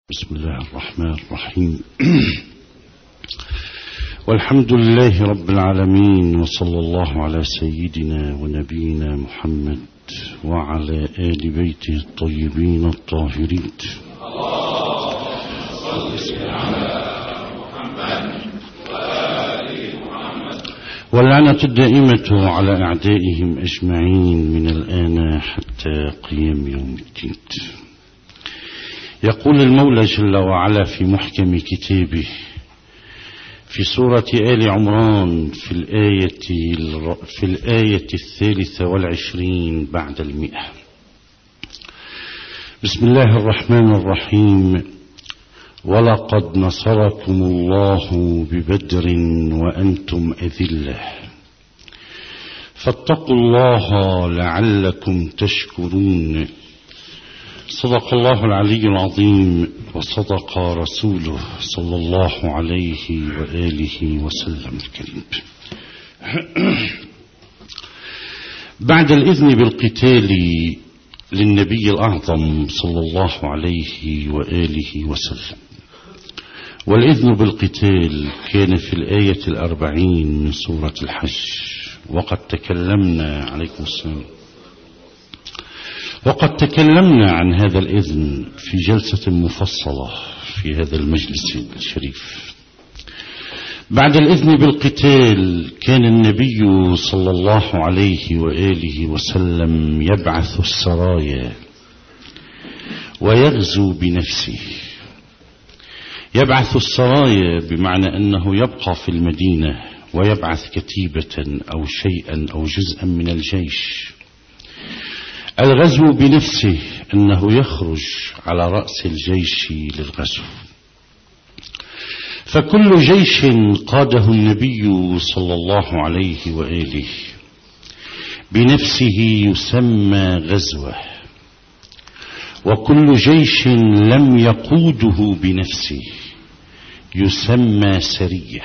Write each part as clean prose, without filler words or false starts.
بسم الله الرحمن الرحيم. والحمد لله رب العالمين، وصلى الله على سيدنا ونبينا محمد وعلى آل بيته الطيبين الطاهرين. واللعنة الدائمة على أعدائهم أجمعين من الآن حتى قيام يوم الدين. يقول المولى جل وعلا في محكم كتابه في سورة آل عمران في الآية 23 بعد 100: بسم الله الرحمن الرحيم: ولقد نصركم الله ببدر وأنتم أذلة فاتقوا الله لعلكم تشكرون. صدق الله العلي العظيم، وصدق رسوله صلى الله عليه وآله وسلم الكريم. بعد الإذن بالقتال للنبي الأعظم صلى الله عليه وآله وسلم، والإذن بالقتال كان في الآية 40 من سورة الحج، وقد تكلمنا عليكم السلام وقد تكلمنا عن هذا الإذن في جلسة مفصلة في هذا المجلس الشريف. بعد الإذن بالقتال كان النبي صلى الله عليه وآله وسلم يبعث السرايا ويغزو بنفسه. يبعث السرايا بمعنى أنه يبقى في المدينة ويبعث كتيبة أو شيئا أو جزءا من الجيش. الغزو بنفسه أنه يخرج على رأس الجيش للغزو. فكل جيش قاده النبي صلى الله عليه وآله بنفسه يسمى غزوة، وكل جيش لم يقوده بنفسه يسمى سرية.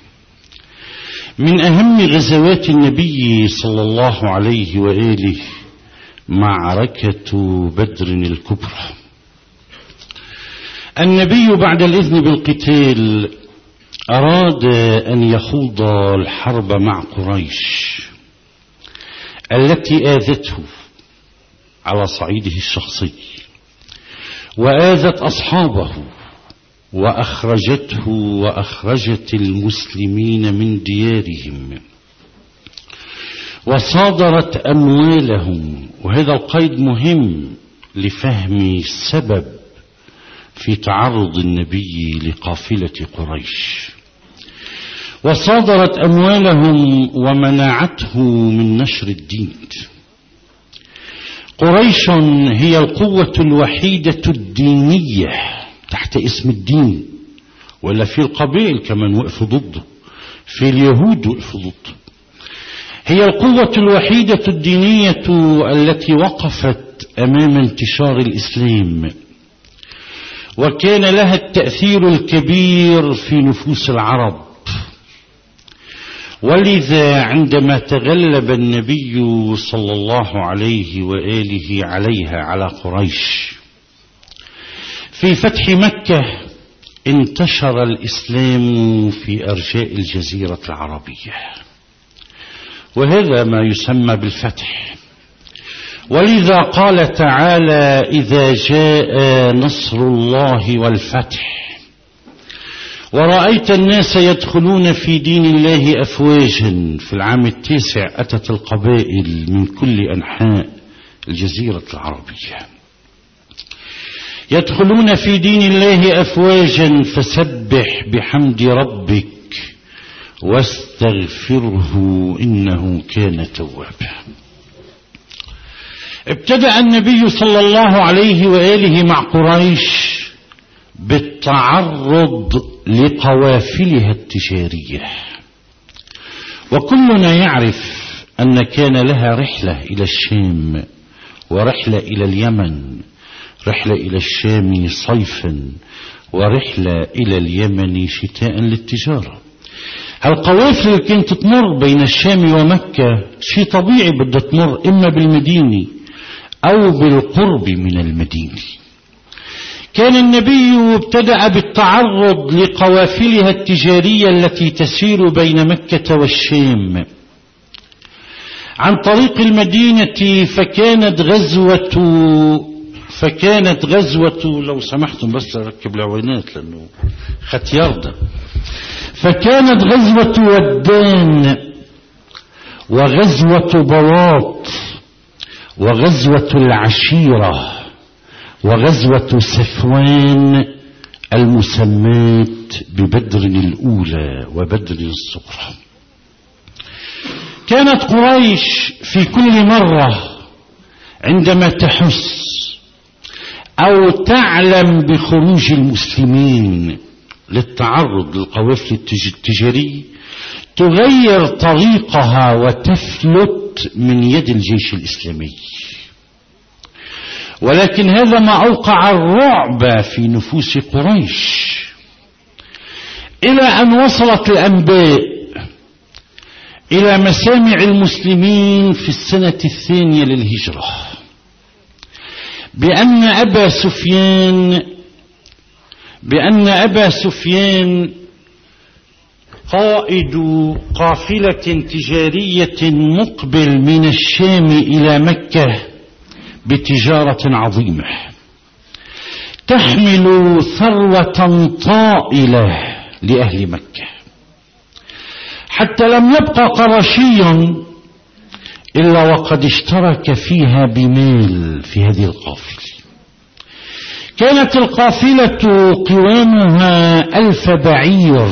من أهم غزوات النبي صلى الله عليه وآله معركة بدر الكبرى. النبي بعد الإذن بالقتال أراد أن يخوض الحرب مع قريش التي آذته على صعيده الشخصي، وآذت أصحابه، وأخرجته وأخرجت المسلمين من ديارهم، وصادرت أموالهم. وهذا القيد مهم لفهم السبب في تعرض النبي لقافلة قريش. وصادرت أموالهم ومنعته من نشر الدين. قريش هي القوة الوحيدة الدينية تحت اسم الدين، ولا في القبائل كمان وقفوا ضده، في اليهود وقفوا ضده. هي القوة الوحيدة الدينية التي وقفت أمام انتشار الإسلام، وكان لها التأثير الكبير في نفوس العرب. ولذا عندما تغلب النبي صلى الله عليه وآله عليها على قريش في فتح مكة، انتشر الإسلام في أرجاء الجزيرة العربية، وهذا ما يسمى بالفتح. ولذا قال تعالى: إذا جاء نصر الله والفتح ورأيت الناس يدخلون في دين الله أفواجا. في العام 9 أتت القبائل من كل أنحاء الجزيرة العربية يدخلون في دين الله أفواجا، فسبح بحمد ربك واستغفره إنه كان توابا. ابتدأ النبي صلى الله عليه وآله مع قريش بالتعرض لقوافلها التجارية، وكلنا يعرف أن كان لها رحلة إلى الشام، ورحلة إلى اليمن، رحلة إلى الشام صيفا، ورحلة إلى اليمن شتاء للتجارة. القوافل اللي كانت تمر بين الشام ومكة شيء طبيعي، بدها تمر إما بالمدينة أو بالقرب من المدينة. كان النبي ابتدأ بالتعرض لقوافلها التجارية التي تسير بين مكة والشام عن طريق المدينة. فكانت غزوة لو سمحتم بس أركب العوينات لأنه ختيار ده. فكانت غزوة ودان وغزوة بواط وغزوة العشيرة وغزوة صفوان المسمات ببدر الأولى وبدر الصغرى. كانت قريش في كل مرة عندما تحس أو تعلم بخروج المسلمين للتعرض للقوافل التجارية تغير طريقها وتفلت من يد الجيش الإسلامي. ولكن هذا ما أوقع الرعب في نفوس قريش إلى أن وصلت الأنباء إلى مسامع المسلمين في السنة 2 للهجرة بأن أبا سفيان قائد قافلة تجارية مقبل من الشام إلى مكة بتجارة عظيمة تحمل ثروة طائلة لأهل مكة، حتى لم يبقى قرشي إلا وقد اشترك فيها بمال في هذه القافلة. كانت القافلة قوامها 1000 بعير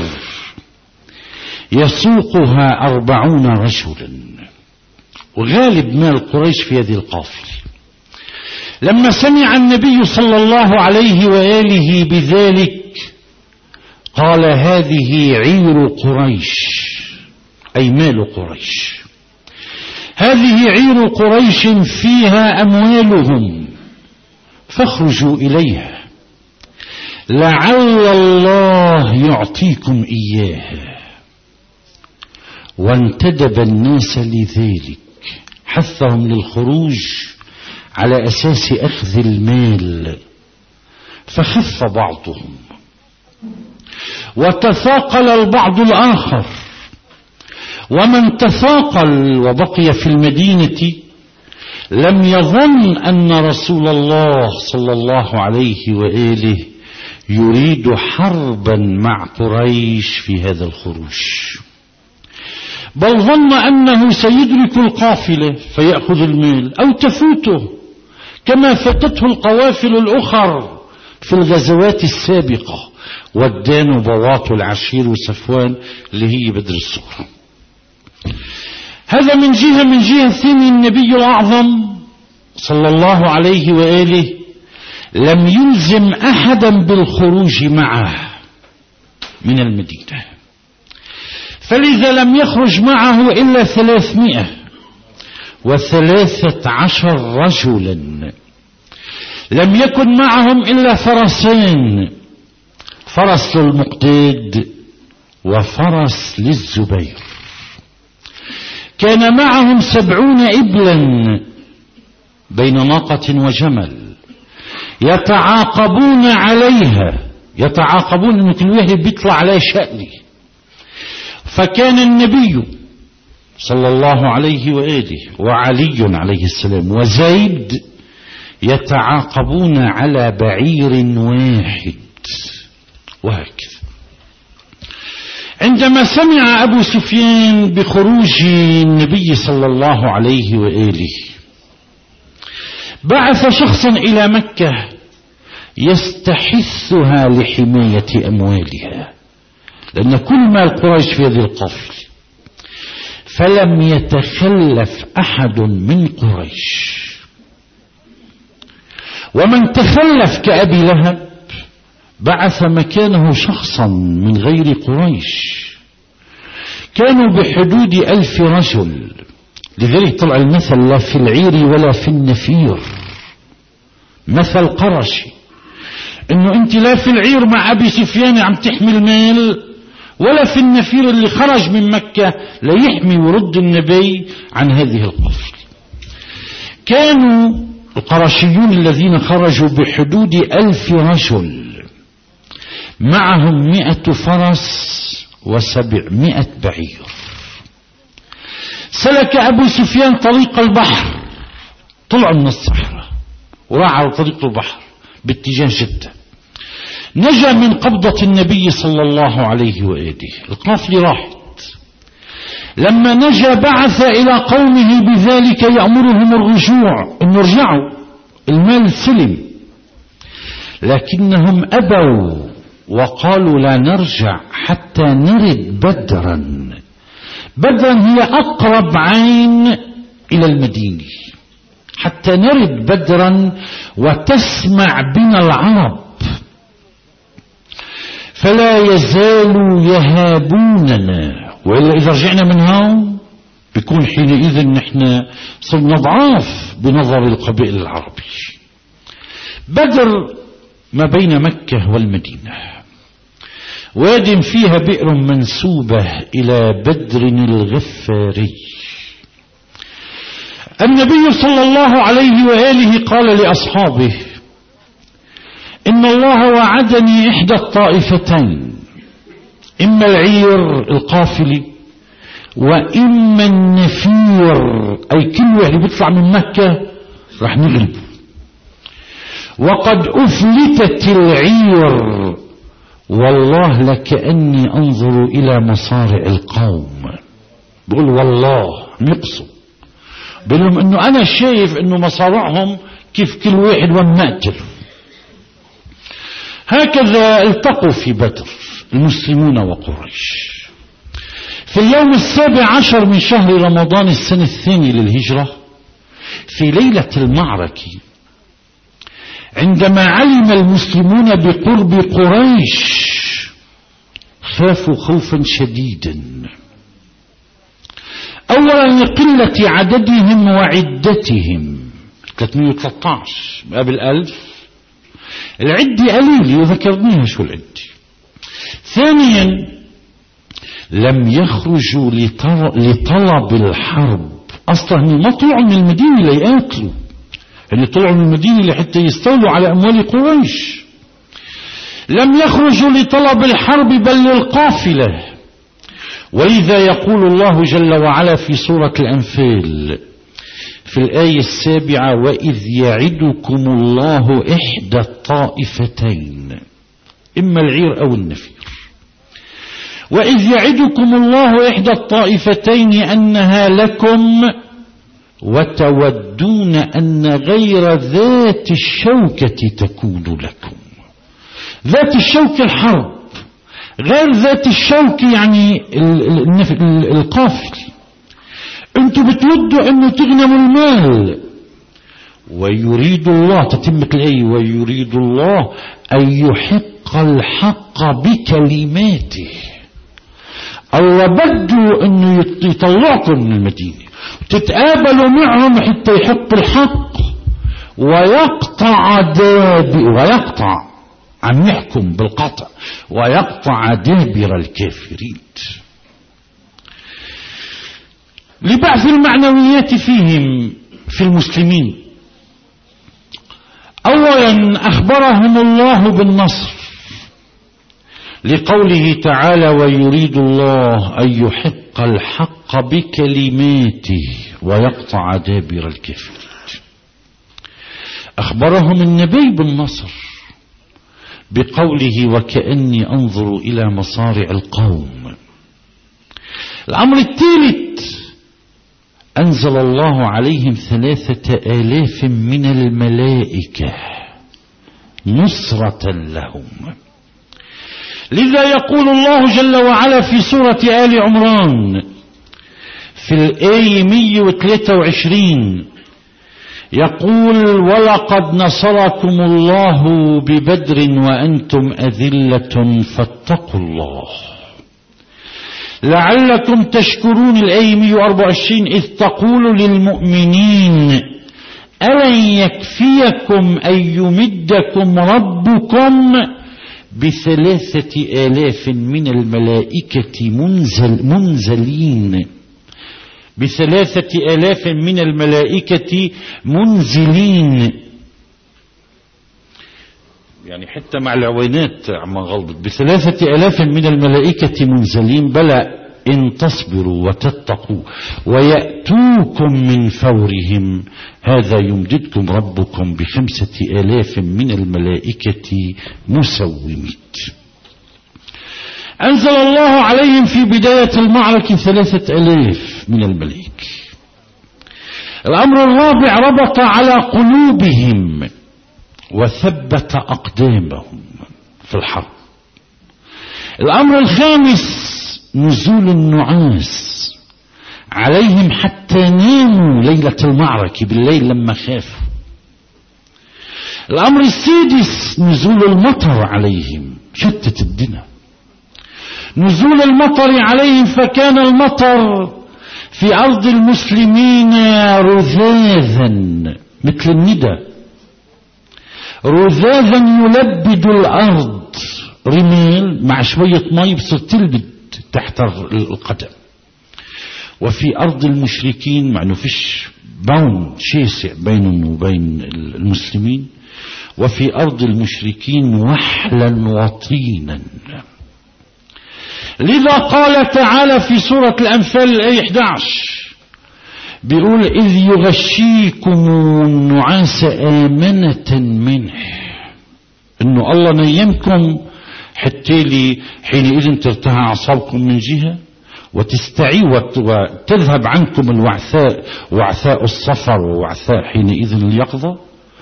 يسوقها 40 رجلا، وغالب مال قريش في هذه القافلة. لما سمع النبي صلى الله عليه وآله بذلك قال: هذه عير قريش، أي مال قريش، هذه عير قريش فيها أموالهم فاخرجوا إليها لعل الله يعطيكم إياها. وانتدب الناس لذلك، حثهم للخروج على أساس أخذ المال، فخف بعضهم وتثاقل البعض الآخر. ومن تثاقل وبقي في المدينة لم يظن أن رسول الله صلى الله عليه وآله يريد حربا مع قريش في هذا الخروج، بل ظن أنه سيدرك القافلة فيأخذ المال أو تفوته كما فاتته القوافل الأخر في الغزوات السابقة، ودان وبواط العشير وصفوان اللي هي بدر الصغرى. هذا من جهة. من جهة ثانية النبي الأعظم صلى الله عليه وآله لم يلزم أحدا بالخروج معه من المدينة، فلذا لم يخرج معه إلا 313 رجلا. لم يكن معهم إلا فرسان، فرس للمقداد وفرس للزبير. كان معهم 70 إبلا بين ناقة وجمل يتعاقبون عليها، يتعاقبون ان كل واحد بيطلع عليه شأنه. فكان النبي صلى الله عليه وآله وعلي عليه السلام وزيد يتعاقبون على بعير واحد، وهكذا. عندما سمع أبو سفيان بخروج النبي صلى الله عليه وآله بعث شخصا إلى مكة يستحثها لحماية أموالها، لأن كل مال قريش في هذه القافلة. فلم يتخلف أحد من قريش، ومن تخلف كأبي لهب بعث مكانه شخصا من غير قريش. كانوا بحدود 1000 رجل. لذلك طلع المثل: لا في العير ولا في النفير، مثل قرشي، انه انت لا في العير مع ابي سفيان عم تحمل مال، ولا في النفير اللي خرج من مكة ليحمي ورد النبي عن هذه القفل. كانوا القرشيون الذين خرجوا بحدود 1000 رجل معهم 100 فرس و700 بعير. سلك أبو سفيان طريق البحر، طلع من الصحراء وراح على طريق البحر باتجاه جدة، نجا من قبضة النبي صلى الله عليه وآله. القافلة راحت، لما نجا بعث إلى قومه بذلك يأمرهم الرجوع، إن رجعوا المال سلم، لكنهم أبوا وقالوا لا نرجع حتى نرد بدرا. بدرا هي أقرب عين إلى المدينة، حتى نرد بدرا وتسمع بنا العرب، فلا يزالوا يهابوننا، وإلا إذا رجعنا من هون بيكون حينئذ نحن صرنا ضعاف بنظر القبائل العربي. بدر ما بين مكة والمدينة، واد فيها بئر منسوبة إلى بدر الغفاري. النبي صلى الله عليه وآله قال لأصحابه: إن الله وعدني إحدى الطائفتين، إما العير القافلة وإما النفير، أي كل واحد بيطلع من مكة رح نغلب. وقد أفلتت العير، والله لكأني أنظر إلى مصارع القوم. بقول والله يقصد، بقول لهم إنه أنا شايف إنه مصارعهم كيف كل واحد ومقتل. هكذا التقوا في بدر المسلمون وقريش. في اليوم 17 من شهر رمضان السنة الثانية للهجرة، في ليلة المعركة، عندما علم المسلمون بقرب قريش خافوا خوفا شديدا، أولا لقلة عددهم وعدتهم، 313 قبل 1000، العدة قليلة وذكرناها شو العدة. ثانيا لم يخرجوا لطلب الحرب، أصلا ما طلعوا من المدينة ليقاتلوا، اللي طلعوا من المدينة لحتى يستولوا على أموال قريش. لم يخرجوا لطلب الحرب بل للقافلة. ولذا يقول الله جل وعلا في سورة الأنفال في الآية 7: وإذ يعدكم الله إحدى الطائفتين، إما العير أو النفير. وإذ يعدكم الله إحدى الطائفتين أنها لكم وتودون أن غير ذات الشوكة تكون لكم. ذات الشوكة الحرب، غير ذات الشوكة يعني القافل. انتوا بتودوا انه تغنموا المال، ويريد الله، تتمة الآية، ويريد الله أن يحق الحق بكلماته. الله بده انه يطلعكم من المدينة وتتقابلوا معهم حتى يحق الحق ويقطع عم يحكم بالقطع ويقطع دابر الكافرين. لبعث المعنويات فيهم في المسلمين. أولا أخبرهم الله بالنصر لقوله تعالى: ويريد الله أن يحق الحق بكلماته ويقطع دابر الكافرين. أخبرهم النبي بالنصر بقوله: وكأني أنظر إلى مصارع القوم. الأمر الثالث: أنزل الله عليهم 3000 من الملائكة نصرة لهم. لذا يقول الله جل وعلا في سورة آل عمران في الآية 123 يقول: ولقد نصركم الله ببدر وأنتم أذلة فاتقوا الله لعلكم تشكرون. الآية 124 إذ تقول للمؤمنين ألن يكفيكم أن يمدكم ربكم ب3000 من الملائكة منزلين ب3,000 من الملائكة منزلين. يعني حتى مع العوينات عم غلبت، ب3,000 من الملائكة منزلين. بلى إن تصبروا وتتقوا ويأتوكم من فورهم هذا يمددكم ربكم ب5,000 من الملائكة مسومين. أنزل الله عليهم في بداية المعركة 3,000 من الملائكة. الأمر الرابع ربط على قلوبهم وثبت أقدامهم في الحرب. الأمر الخامس نزول النعاس عليهم حتى ناموا ليلة المعركة بالليل لما خافوا. الأمر السادس نزول المطر عليهم، شتت الدنيا. نزول المطر عليهم، فكان المطر في أرض المسلمين رذاذا مثل الندى، رذاذا يلبد الأرض، رمال مع شوية مي بصير تلبد تحت القدم. وفي أرض المشركين مع أنه فيش باون شاسع بينهم وبين المسلمين، وفي أرض المشركين وحلا وطينا. لذا قال تعالى في سورة الأنفال الآية 11 بيقول إذ يغشيكم النعاس آمنة منه، إنه الله نيمكم حتى لي حينئذ ترتاح أعصابكم من جهة وتستعي وتذهب عنكم الوعثاء، وعثاء الصفر ووعثاء حينئذ اليقظة.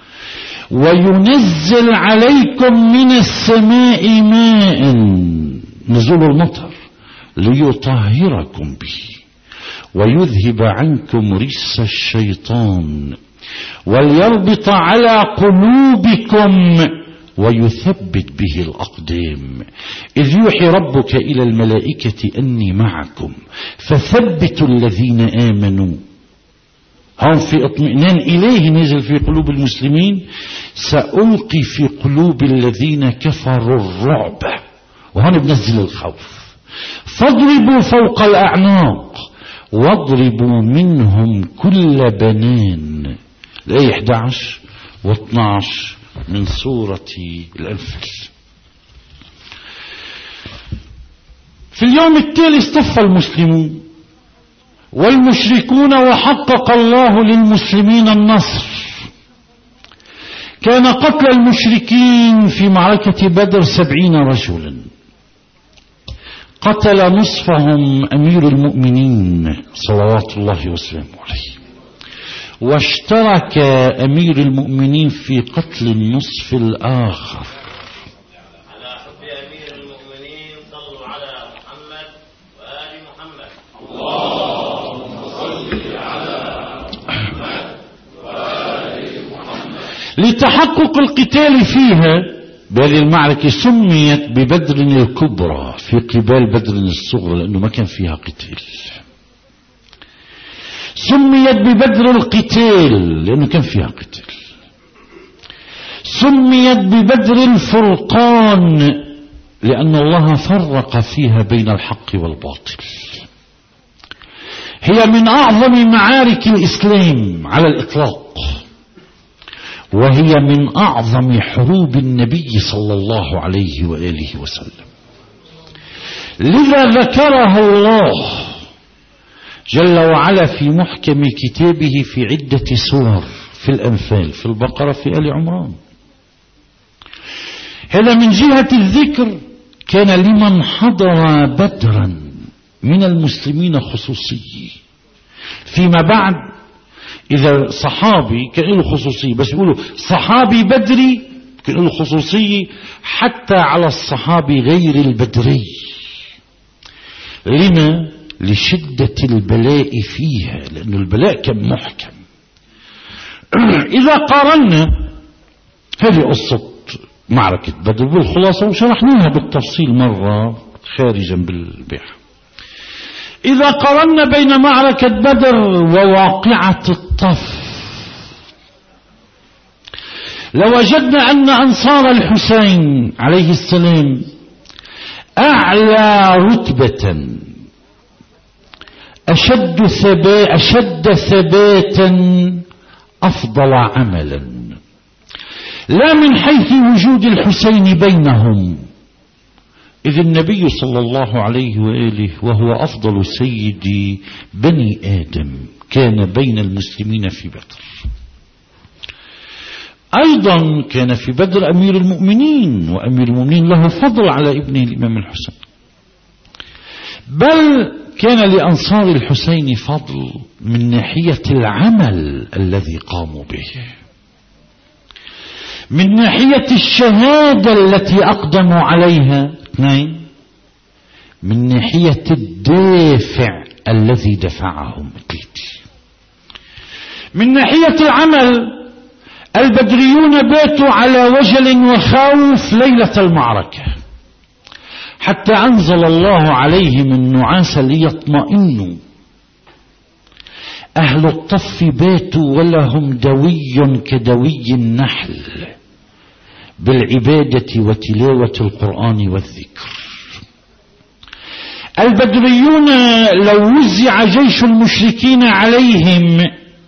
وينزل عليكم من السماء ماء، نزول المطر، ليطهركم به ويذهب عنكم رجس الشيطان وليربط على قلوبكم ويثبت به الأقدام. إذ يوحي ربك إلى الملائكة أني معكم فثبتوا الذين آمنوا. هم في اطمئنان إليه نزل في قلوب المسلمين، سألقي في قلوب الذين كفروا الرعب، وهنا بنزل الخوف. فاضربوا فوق الأعناق واضربوا منهم كل بنان. الآية 11 و12 من سورة الأنفال. في اليوم التالي اصطف المسلمون والمشركون وحقق الله للمسلمين النصر. كان قتل المشركين في معركة بدر 70 رجلا، قتل نصفهم أمير المؤمنين صلوات الله وسلامه عليه، واشترك أمير المؤمنين في قتل النصف الآخر. على حب أمير المؤمنين صلوا على محمد وآل محمد. اللهم صل على محمد وآل محمد. لتحقق القتال فيها بهذه المعركة سميت ببدر الكبرى في قبال بدر الصغرى لأنه ما كان فيها قتال. سميت ببدر القتال لأنه كان فيها قتال. سميت ببدر الفرقان لأن الله فرق فيها بين الحق والباطل. هي من أعظم معارك الإسلام على الإطلاق، وهي من أعظم حروب النبي صلى الله عليه وآله وسلم. لذا ذكرها الله جل وعلا في محكم كتابه في عدة سور، في الأنفال، في البقرة، في آل عمران. هذا من جهة الذكر كان لمن حضر بدرا من المسلمين خصوصي. فيما بعد إذا صحابي كان له خصوصية، بس يقولوا صحابي بدري كان له خصوصية حتى على الصحابي غير البدري. لما؟ لشدة البلاء فيها، لأن البلاء كان محكم. إذا قارنا هذه قصة معركة بدر بالخلاصة وشرحناها بالتفصيل مرة خارجا بالبيع. إذا قارنا بين معركة بدر وواقعة الطف لوجدنا أن أنصار الحسين عليه السلام أعلى رتبة، أشد ثباتا أفضل عملا، لا من حيث وجود الحسين بينهم، إذ النبي صلى الله عليه وآله وهو أفضل سيد بني آدم كان بين المسلمين في بدر. أيضا كان في بدر أمير المؤمنين، وأمير المؤمنين له فضل على ابنه الإمام الحسين، بل كان لأنصار الحسين فضل من ناحية العمل الذي قاموا به، من ناحية الشهادة التي أقدموا عليها، اثنين، من ناحية الدافع الذي دفعهم، ثلاثة، من ناحية العمل البدريون باتوا على وجل وخوف ليلة المعركة، حتى أنزل الله عليهم النعاس ليطمئنوا. أهل الطف باتوا ولهم دوي كدوي النحل بالعبادة وتلاوة القرآن والذكر. البدريون لو وزع جيش المشركين عليهم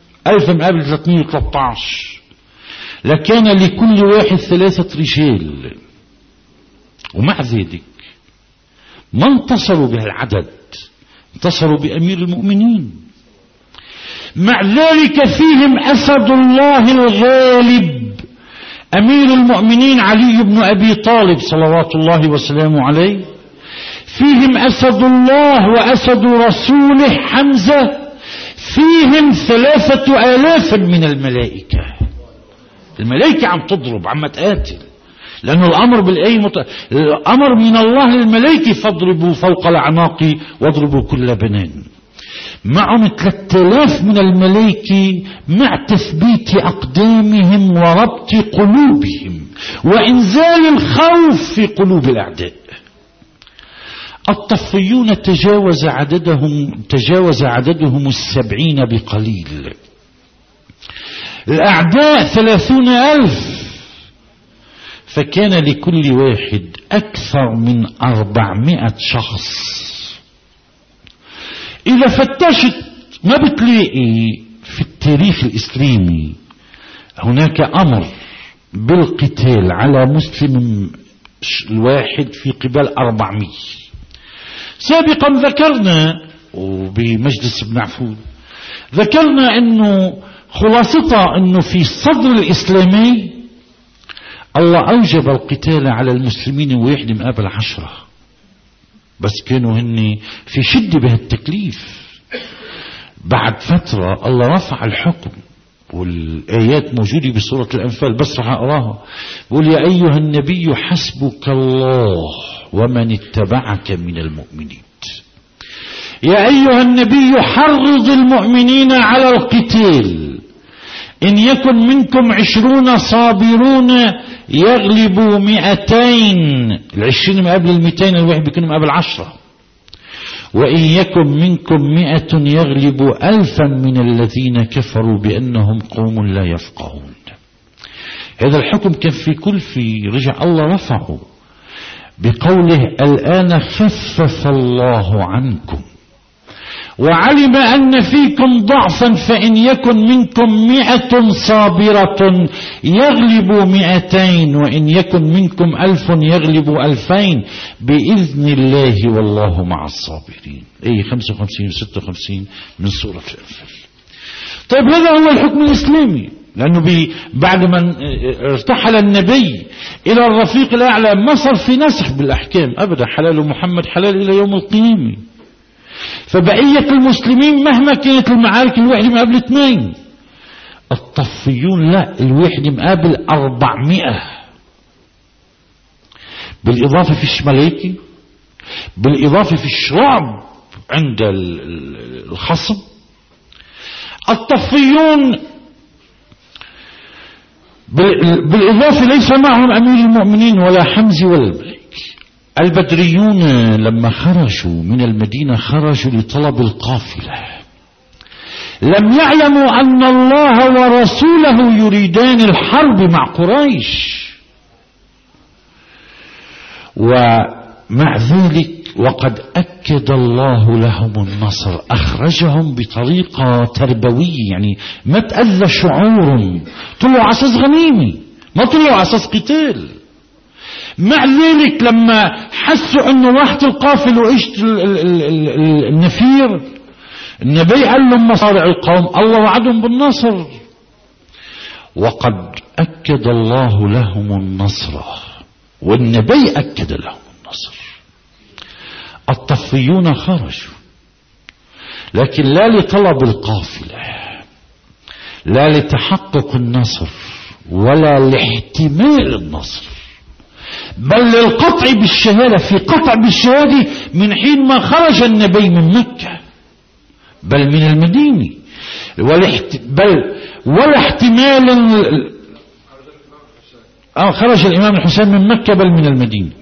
1313 لكان لكل واحد 3 رجال، ومع ذلك ما انتصروا بهالعدد، انتصروا بأمير المؤمنين. مع ذلك فيهم أسد الله الغالب أمير المؤمنين علي بن أبي طالب صلوات الله وسلامه عليه، فيهم أسد الله وأسد رسوله حمزة، فيهم 3000 من الملائكة. الملائكة عم تضرب، عم تقاتل، لأنه الأمر بالآية الأمر من الله للملائكة، فاضربوا فوق الأعناق واضربوا كل بنان. معهم 3000 من الملائكة مع تثبيت أقدامهم وربط قلوبهم وإنزال الخوف في قلوب الأعداء. الطفيون تجاوز عددهم 70 بقليل، الأعداء 30,000، فكان لكل واحد أكثر من 400 شخص. إذا فتشت ما بتلاقي في التاريخ الإسلامي هناك أمر بالقتال على مسلم الواحد في قبال 400. سابقا ذكرنا وبمجلس ابن عفود ذكرنا أنه خلاصتها أنه في الصدر الإسلامي الله أوجب القتال على المسلمين واحد مقابل 10، بس كانوا هن في شدة بهالتكليف. بعد فترة الله رفع الحكم، والآيات موجودة بسورة الأنفال، بس رح أقراها. بقول: يا أيها النبي حسبك الله ومن اتبعك من المؤمنين. يا أيها النبي حرض المؤمنين على القتال، إن يكن منكم 20 صابرون يغلبوا 200. 20 مقابل 200، الواحد بيكون مقابل 10. وإن يكن منكم 100 يغلبوا 1000 من الذين كفروا بأنهم قوم لا يفقهون. هذا الحكم كان في كلفي، رجع الله رفعه بقوله: الآن خفف الله عنكم وعلم أن فيكم ضعفا، فإن يكن منكم 100 صابرة يغلبوا 200، وإن يكن منكم 1000 يغلبوا 2000 بإذن الله والله مع الصابرين. 55 و 56 من سورة الأنفال. طيب هذا هو الحكم الإسلامي، لأنه بعد ما ارتحل النبي إلى الرفيق الأعلى ما صار في نسخ بالأحكام أبدا، حلال محمد حلال إلى يوم القيامة. فبقية المسلمين مهما كانت المعارك الواحد مقابل 2، الطفيون لا، الواحد مقابل 400، بالإضافة في الشماليكي، بالإضافة في الشراب عند الخصم. الطفيون بالإضافة ليس معهم أمير المؤمنين ولا حمزة ولا الملك. البدريون لما خرجوا من المدينة خرجوا لطلب القافلة، لم يعلموا أن الله ورسوله يريدان الحرب مع قريش، ومع ذلك وقد أكد أكد الله لهم النصر. أخرجهم بطريقة تربوية، يعني ما تأذى شعورهم، طلعوا على أساس غنيمة، ما طلعوا على أساس قتال. مع ذلك لما حسوا أنه راحت القافل وإجت النفير، النبي قال لهم مصارع القوم الله وعدهم بالنصر. وقد أكد الله لهم النصر والنبي أكد لهم النصر. الطفيون خرجوا، لكن لا لطلب القافلة، لا لتحقق النصر ولا لاحتمال النصر، بل للقطع بالشهادة، في قطع بالشهادة من حين ما خرج النبي من مكة بل من المدينة، ولا احتمال خرج الإمام الحسين من مكة بل من المدينة،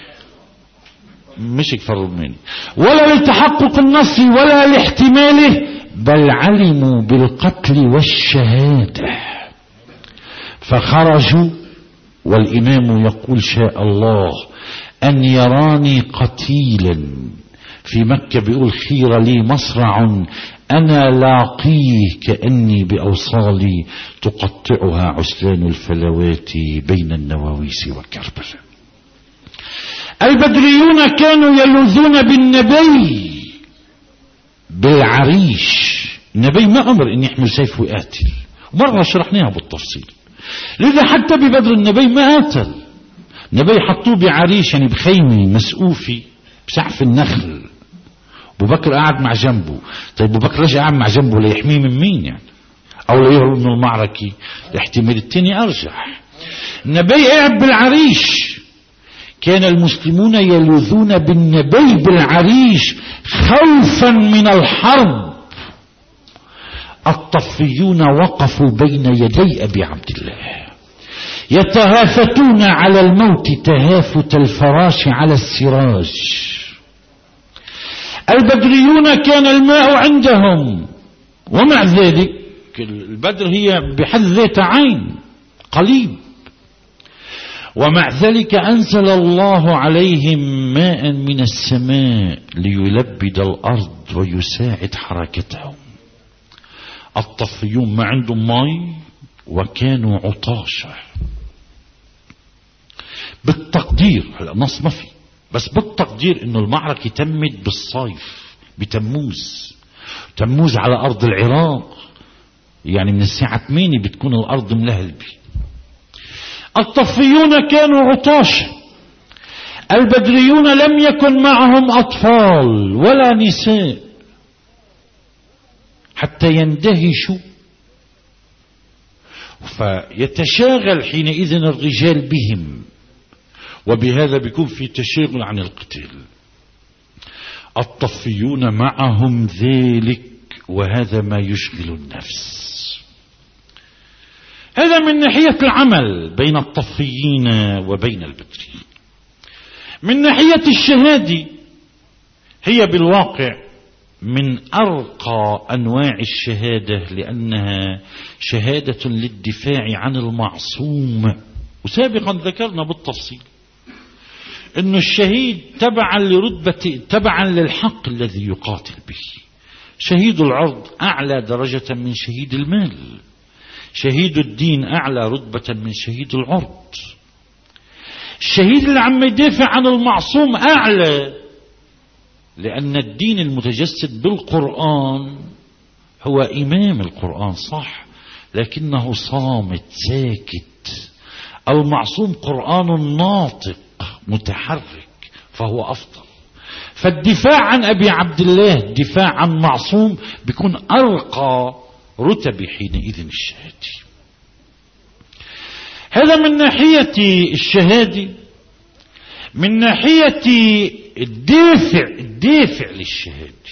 مش كفر الروماني، ولا لتحقق النصر ولا لاحتماله، بل علموا بالقتل والشهادة فخرجوا. والإمام يقول شاء الله أن يراني قتيلا في مكة، بيقول خير لي مصرع أنا لاقيه كأني بأوصالي تقطعها عسلان الفلوات بين النواويس وكربلاء. البدريون كانوا يلوذون بالنبي بالعريش. النبي ما أمر أن يحمل سيف ويقاتل، مرة شرحناها بالتفصيل. لذا حتى ببدر النبي ما قاتل، النبي حطوه بعريش، يعني بخيمة مسقوفة بسقف النخل. أبو بكر قاعد مع جنبه. طيب أبو بكر ليش قاعد مع جنبه؟ ليحميه من مين يعني؟ أو ليهرب من المعركة؟ الاحتمال الثاني أرجح. النبي قاعد بالعريش. كان المسلمون يلوذون بالنبي بالعريش خوفا من الحرب. الطفيون وقفوا بين يدي أبي عبد الله يتهافتون على الموت تهافت الفراش على السراج. البدريون كان الماء عندهم، ومع ذلك البدر هي بحد ذات عين قليل، ومع ذلك أنزل الله عليهم ماء من السماء ليلبد الأرض ويساعد حركتهم. الطفيون ما عندهم ماء وكانوا عطاشا. بالتقدير، هلا نص ما في، بس بالتقدير انه المعركة تمت بالصيف تموز على ارض العراق، يعني من الساعة 8 بتكون الارض ملهلبة. الطفيون كانوا عطاشا. البدريون لم يكن معهم اطفال ولا نساء حتى يندهشوا، فيتشاغل حينئذ الرجال بهم، وبهذا بيكون في تشاغل عن القتال. الطفيون معهم ذلك، وهذا ما يشغل النفس. هذا من ناحية العمل بين الطفيين وبين البدريين. من ناحية الشهادة، هي بالواقع من أرقى أنواع الشهادة، لأنها شهادة للدفاع عن المعصوم. وسابقا ذكرنا بالتفصيل أن الشهيد تبعا للحق الذي يقاتل به. شهيد العرض أعلى درجة من شهيد المال، شهيد الدين أعلى رتبة من شهيد العرض. الشهيد اللي عم يدافع عن المعصوم أعلى، لأن الدين المتجسد بالقرآن هو إمام القرآن صح، لكنه صامت ساكت. المعصوم قرآن ناطق متحرك، فهو أفضل. فالدفاع عن أبي عبد الله، الدفاع عن معصوم، بيكون أرقى رتب حينئذ الشهادة. هذا من ناحية الشهادة. من ناحية الدافع للشهادة،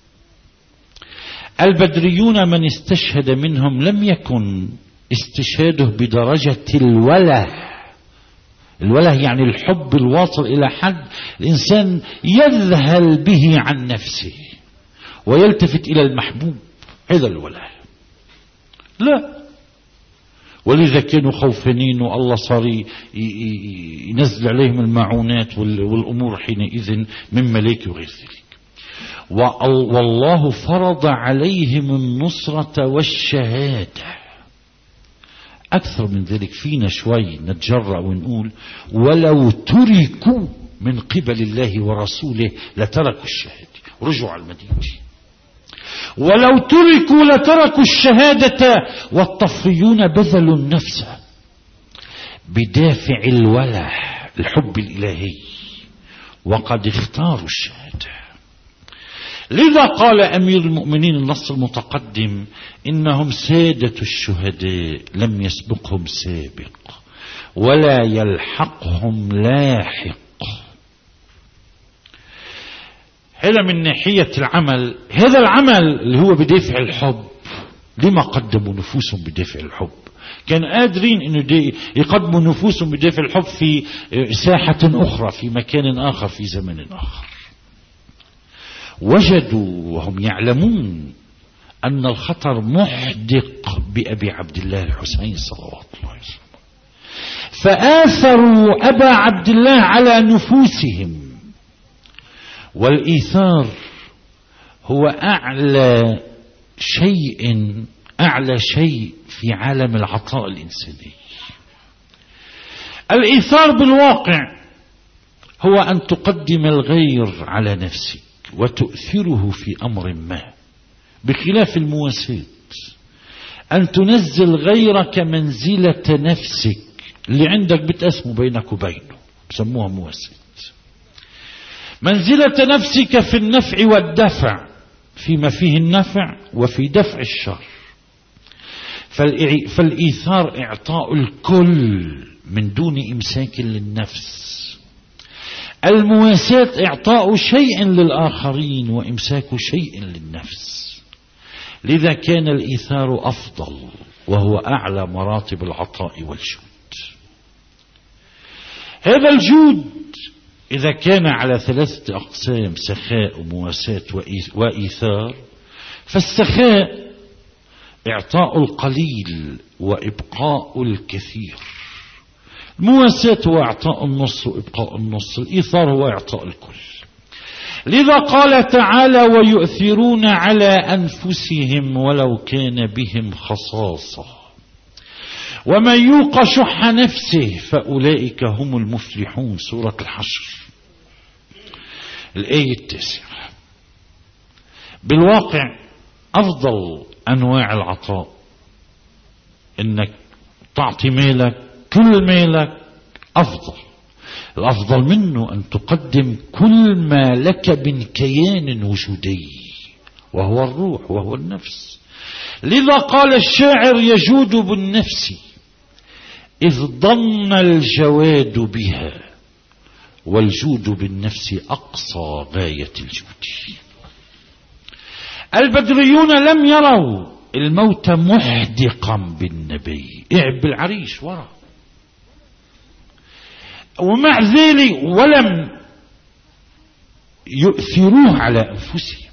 البدريون من استشهد منهم لم يكن استشهاده بدرجة الوله يعني الحب الواصل إلى حد الإنسان يذهل به عن نفسه ويلتفت إلى المحبوب، هذا الوله لا. ولذا كانوا خوفانين، والله صار ينزل عليهم المعونات والأمور حينئذ من ملائكة وغير ذلك. والله فرض عليهم النصرة والشهادة. أكثر من ذلك فينا شوي نتجرأ ونقول ولو تركوا من قبل الله ورسوله لتركوا الشهادة، رجعوا على المدينة. ولو تركوا لتركوا الشهادة، والطفريون بذلوا النفس بدافع الوله، الحب الإلهي، وقد اختاروا الشهادة. لذا قال أمير المؤمنين النص المتقدم: إنهم سادة الشهداء لم يسبقهم سابق ولا يلحقهم لاحق. هذا من ناحية العمل. هذا العمل اللي هو بدافع الحب، لما قدموا نفوسهم بدافع الحب؟ كان قادرين انه يقدموا نفوسهم بدافع الحب في ساحة اخرى، في مكان اخر، في زمن اخر. وجدوا وهم يعلمون ان الخطر محدق بأبي عبد الله الحسين صلوات الله عليه وسلم، فآثروا أبا عبد الله على نفوسهم. والإيثار هو أعلى شيء في عالم العطاء الإنساني. الإيثار بالواقع هو أن تقدم الغير على نفسك وتؤثره في أمر ما، بخلاف المواساة أن تنزل غيرك منزلة نفسك اللي عندك بتقسمه بينك وبينه، بسموها مواساة. منزلة نفسك في النفع والدفع، فيما فيه النفع وفي دفع الشر. فالإيثار إعطاء الكل من دون إمساك للنفس. المواساة إعطاء شيء للآخرين وإمساك شيء للنفس. لذا كان الإيثار أفضل، وهو أعلى مراتب العطاء والجود. هذا الجود إذا كان على 3 أقسام: سخاء ومواساة وإيثار. فالسخاء إعطاء القليل وإبقاء الكثير، المواساة هو إعطاء النص وإبقاء النص، الإيثار هو إعطاء الكل. لذا قال تعالى: ويؤثرون على أنفسهم ولو كان بهم خصاصة ومن يوق شح نفسه فأولئك هم المفلحون. سورة الحشر الآية 9. بالواقع أفضل أنواع العطاء إنك تعطي مالك، كل مالك أفضل. الأفضل منه أن تقدم كل ما لك من كيان وجودي، وهو الروح وهو النفس. لذا قال الشاعر: يجود بالنفس إذ ضن الجواد بها، والجود بالنفس أقصى غاية الجود. البدريون لم يروا الموت محدقا بالنبي، اعب بالعريش وراء، ومع ذلك ولم يؤثروه على أنفسهم،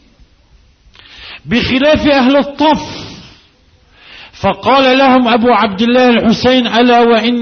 بخلاف أهل الطف. فقال لهم أبو عبد الله الحسين: ألا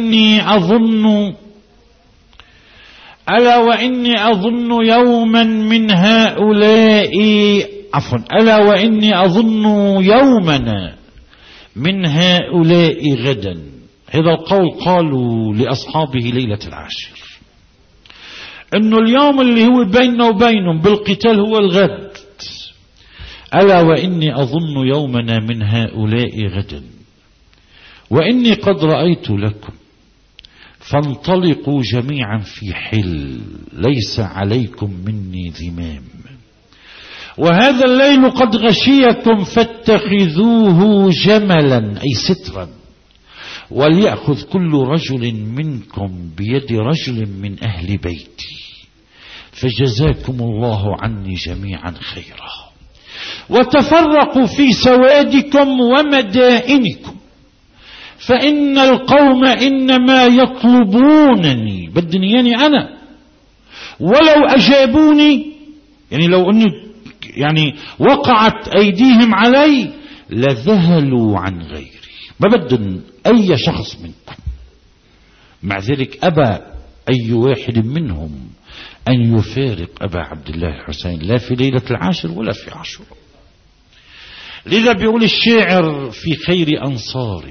وإني أظن يوما من هؤلاء، ألا وإني أظن يومنا من هؤلاء غدا. هذا القول قالوا لأصحابه ليلة العاشر، إنه اليوم اللي هو بيننا وبينهم بالقتال هو الغد. ألا وإني أظن يومنا من هؤلاء غدا، وإني قد رأيت لكم، فانطلقوا جميعا في حل، ليس عليكم مني ذمام، وهذا الليل قد غشيكم فاتخذوه جملا أي سترا، وليأخذ كل رجل منكم بيد رجل من أهل بيتي، فجزاكم الله عني جميعا خيرا، وتفرقوا في سوادكم ومدائنكم، فإن القوم إنما يطلبونني، بدنياني أنا، ولو أجابوني، يعني لو أني وقعت أيديهم علي لذهلوا عن غيري، ما بدن أي شخص منكم. مع ذلك أبى أي واحد منهم أن يفارق أبا عبد الله الحسين، لا في ليلة العاشر ولا في عاشوراء. لذا بيقول الشاعر في خير أنصار: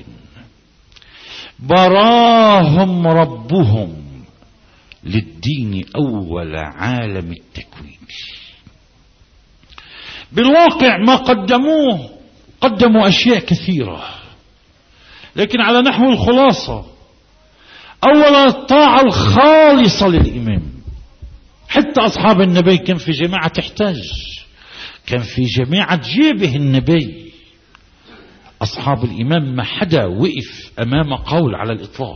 براهم ربهم للدين أول عالم التكوين. بالواقع ما قدموا أشياء كثيرة، لكن على نحو الخلاصة: أولا الطاعة الخالصة للإمام. حتى أصحاب النبي كان في جماعة تحتاج، كان في جماعة جيبه النبي. أصحاب الإمام ما حدا وقف أمام قول على الإطلاق.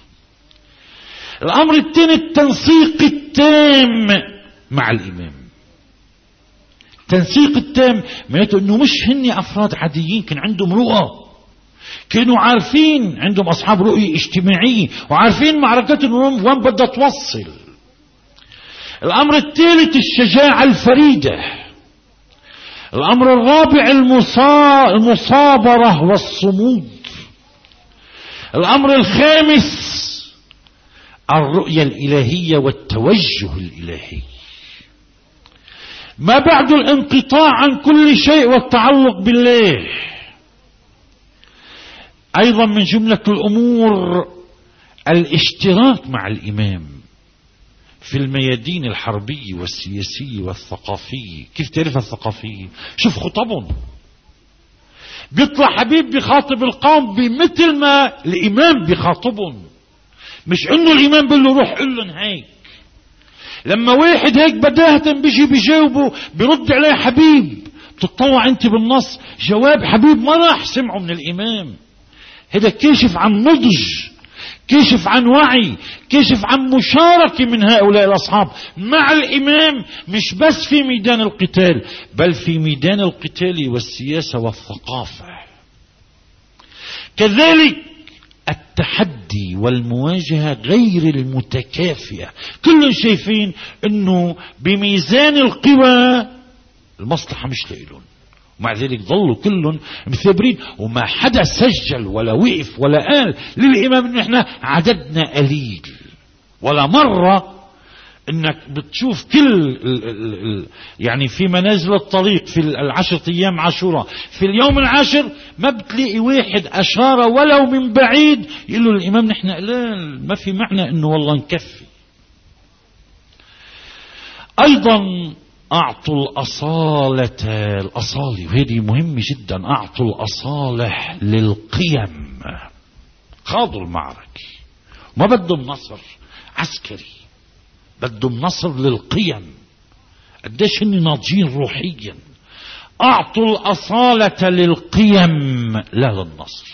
الأمر الثاني التنسيق التام مع الإمام. التنسيق التام معناته أنه مش هن أفراد عاديين، كان عندهم رؤى، كانوا عارفين، عندهم أصحاب رؤية اجتماعية وعارفين معركتهم وين بدها توصل. الأمر الثالث الشجاعة الفريدة. الأمر الرابع المصابرة والصمود. الأمر الخامس الرؤية الإلهية والتوجه الإلهي، ما بعد الانقطاع عن كل شيء والتعلق بالله. أيضا من جملة الأمور الاشتراك مع الإمام في الميادين الحربية والسياسية والثقافية. كيف تعرف الثقافية؟ شوف خطبهم، بيطلع حبيب بيخاطب القوم بمثل ما الإمام بيخاطبهم، مش انه الإمام بيقول له روح قل لهم هيك. لما واحد هيك بداهة بيجي بيجاوبه بيرد عليه حبيب، بتطلع انت بالنص جواب حبيب ما راح سمعه من الإمام. هذا كاشف عن نضج، كاشف عن وعي، كاشف عن مشاركة من هؤلاء الأصحاب مع الإمام، مش بس في ميدان القتال بل في ميدان القتال والسياسة والثقافة. كذلك التحدي والمواجهة غير المتكافئة. كلهم شايفين انه بميزان القوى المصلحة مش لإلهم، ومع ذلك ظلوا كلهم مثابرين، وما حدا سجل ولا وقف ولا قال للإمام انه احنا عددنا قليل. ولا مرة انك بتشوف كل يعني في منازل الطريق في العشرة ايام عاشوراء في اليوم العاشر ما بتلاقي واحد اشار ولو من بعيد يقول له الامام نحن قلال، ما في معنى انه والله نكفي. ايضا اعطوا الأصالة، وهذه مهمة جدا، اعطوا الأصالة للقيم. خاضوا المعركة ما بدهم نصر عسكري، بدهم نصر للقيم. قديش هن ناضجين روحيا. اعطوا الأصالة للقيم لا للنصر.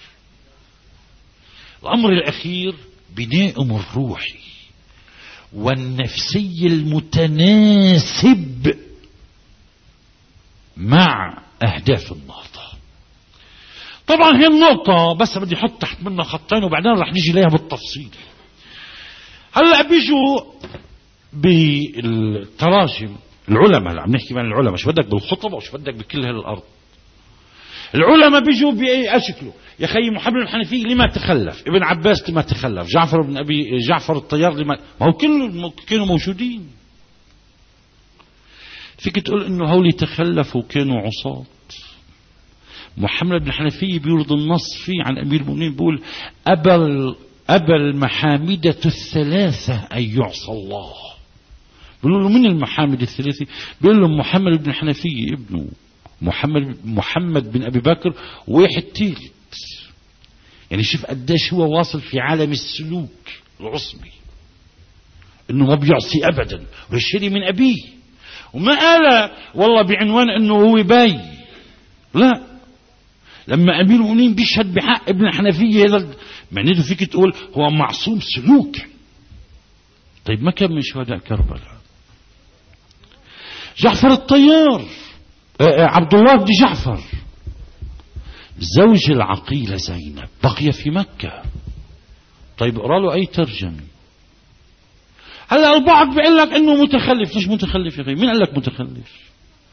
الامر الاخير بنائهم الروحي والنفسي المتناسب مع اهداف النهضة. طبعا هي النقطة بس بدي احط تحت منها خطين وبعدين رح نيجي لها بالتفصيل. هلا بيجوا بالتراجم العلماء، اللي عم نحكي عن العلماء، شو بدك بالخطبة وشو بدك بكل هالارض. العلماء بيجوا بأشكله: يا خي محمد بن الحنفي لما تخلف، ابن عباس لما تخلف، جعفر الطيار لما، ما هو كلهم كانوا موجودين. فيك تقول انه هولي تخلفوا كانوا عصاة. محمد بن الحنفي بيورد النص فيه عن امير المؤمنين بيقول: أبى المحامدة الثلاثة أن يعصى الله. بيقولوا له من المحامد الثلاثة؟ بيقول له محمد بن الحنفي ابنه، محمد بن أبي بكر، وواحد ثالث. يعني شوف قديش هو واصل في عالم السلوك العصبي انه ما بيعصي ابدا، ويشتري من ابيه. وما قال والله بعنوان انه هو باي، لا، لما امير المؤمنين بيشهد بحق ابن الحنفية هذا معناته فيك تقول هو معصوم سلوك. طيب ما كان من شهداء كربلاء؟ جعفر الطيار، عبد الله بن جعفر زوج العقيلة زينب بقي في مكة. طيب اقرأ له اي ترجمة. هلا البعض بيقول لك انه متخلف. ليش متخلف يا اخي؟ مين قال لك متخلف؟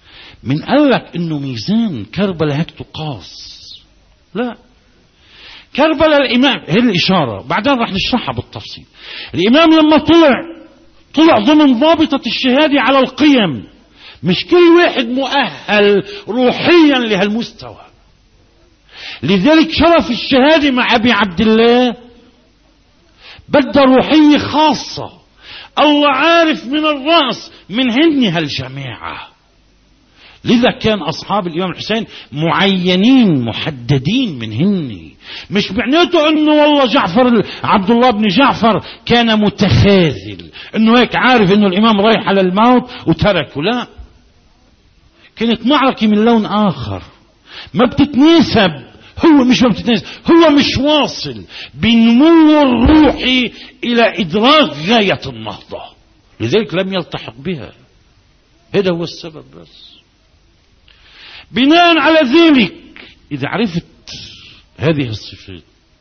مين قال لك انه ميزان كربلاء هيك تقاس؟ لا، كربلاء الإمام، هي الإشارة بعدين راح نشرحها بالتفصيل. الإمام لما طلع ضمن ضابطة الشهادة على القيم، مش كل واحد مؤهل روحيا لهالمستوى. لذلك شرف الشهادة مع أبي عبد الله بدها روحية خاصة. الله عارف من الرأس من هن هالجماعة. لذا كان أصحاب الإمام الحسين معينين محددين من هن. مش معناته أنه والله عبد الله بن جعفر كان متخاذل، أنه هيك عارف أنه الإمام رايح على الموت وتركه. لا، كانت معركة من لون آخر ما بتتناسب. هو مش واصل بنمو الروحي إلى إدراك غاية النهضة، لذلك لم يلتحق بها. هذا هو السبب. بس بناء على ذلك إذا عرفت هذه الصفات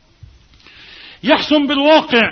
يحسن بالواقع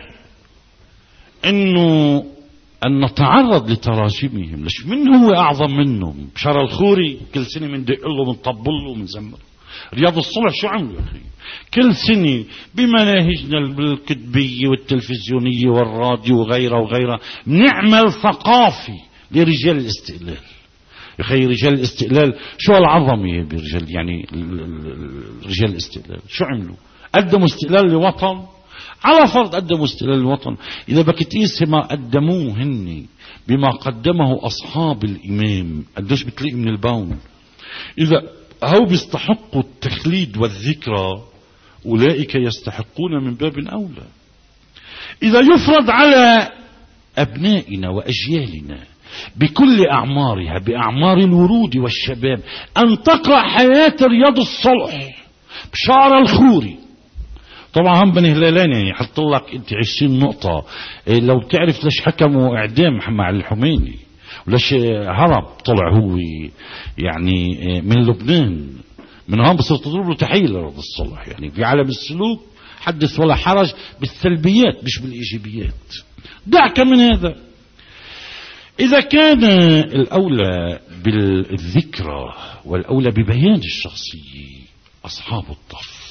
أن نتعرض لتراجمهم. ليش؟ من هو أعظم منهم؟ بشار الخوري كل سنة من دق له من طبل له من زمر. رياض الصلح شو عملوا يا أخي؟ كل سنة بمناهجنا الكتبية والتلفزيونية والراديو وغيرها نعمل ثقافي لرجال الاستقلال. يا أخي رجال الاستقلال شو العظمة برجال، يعني رجال الاستقلال شو عملوا؟ قدموا استقلال لوطن، على فرض قدموا استقلال للوطن. إذا بدك تقيس ما قدموه هن بما قدمه أصحاب الإمام قديش بتلاقي من البون. إذا هو بيستحقوا التخليد والذكرى أولئك يستحقون من باب أولى. إذا يفرض على أبنائنا وأجيالنا بكل أعمارها، بأعمار الورود والشباب، أن تقرأ حياة رياض الصلح بشار الخوري. طبعا هم بني هلالين يعني حط لك انت 20 نقطة. لو تعرف ليش حكموا اعدام مع الحميني وليش هرب، طلع هو يعني من لبنان، من هون بصير تضرب له تحية لرياض الصلح. يعني في عالم السلوك حدث ولا حرج بالسلبيات مش بالإيجابيات. دعك من هذا. إذا كان الأولى بالذكرى والأولى ببيان الشخصية أصحاب الطف،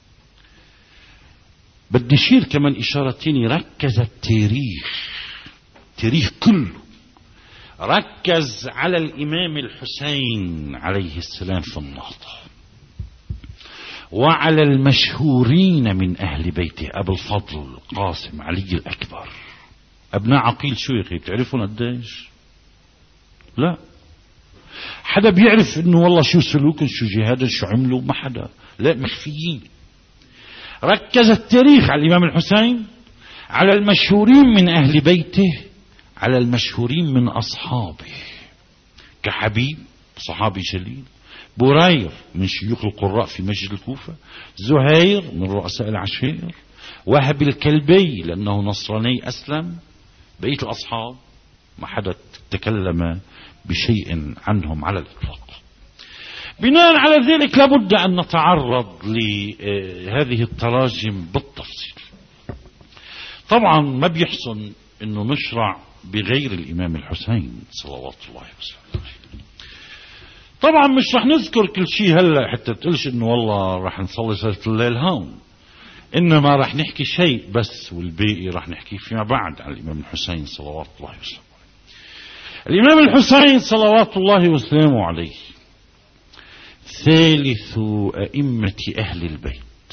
بدي أشير كمان إشارتين. ركز التاريخ كله ركز على الإمام الحسين عليه السلام في النهضة، وعلى المشهورين من أهل بيته: أبو الفضل القاسم علي الأكبر. أبناء عقيل شو يا أخي بتعرفون قديش؟ لا حدا بيعرف إنه والله شو سلوكهم شو جهادهم شو عملوا، ما حدا. لا، مخفيين. ركز التاريخ على الإمام الحسين، على المشهورين من أهل بيته، على المشهورين من أصحابه كحبيب صحابي جليل، برير من شيوخ القراء في مسجد الكوفة، زهير من رؤساء العشائر، وهب الكلبي لأنه نصراني أسلم. بقية الأصحاب ما حدا تكلم بشيء عنهم على الإطلاق. بناء على ذلك لابد أن نتعرض لهذه التراجم بالتفصيل. طبعا ما بيحسن أنه نشرع بغير الإمام الحسين صلوات الله وسلامه. طبعا مش رح نذكر كل شيء هلا حتى تقولش انه والله رح نصلي صلاة الليل هون، انما رح نحكي شيء بس والباقي رح نحكي فيما بعد عن الإمام الحسين صلوات الله وسلامه. الإمام الحسين صلوات الله وسلامه عليه ثالث أئمة أهل البيت،